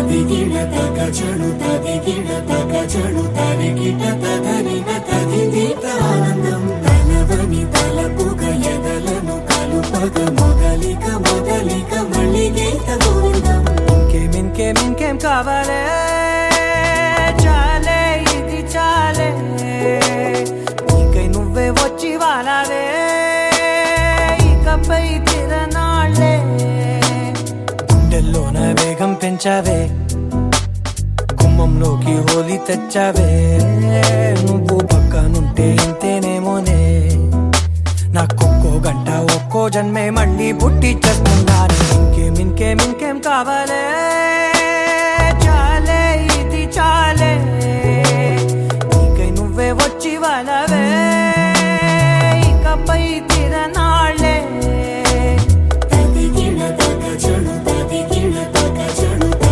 తదిగిడ తగ చెడు తదిగిడ తగ చెడు తరిగిట తదరిన తదిదీత ఆనందం తలవని తలపుగ ఎదలను కలుపగ మొదలిక మొదలిక మళ్ళీ గీత గోవిందం ఇంకేం కావాలే చాలే ఇది చాలే నీకై నువ్వే వచ్చి వాలావే ఇకపై తిరనాళ్ళే గుండెల్లోన వేగం పెంచావే గుమ్మంలోకి హోలీ తెచ్చావే నువ్వు పక్కనుంటే ఇంతేనేమోనే నాకొక్కో గంట ఒక్కో జన్మే మళ్ళీ పుట్టి చేస్తున్నాను ఇంకేం కావాలే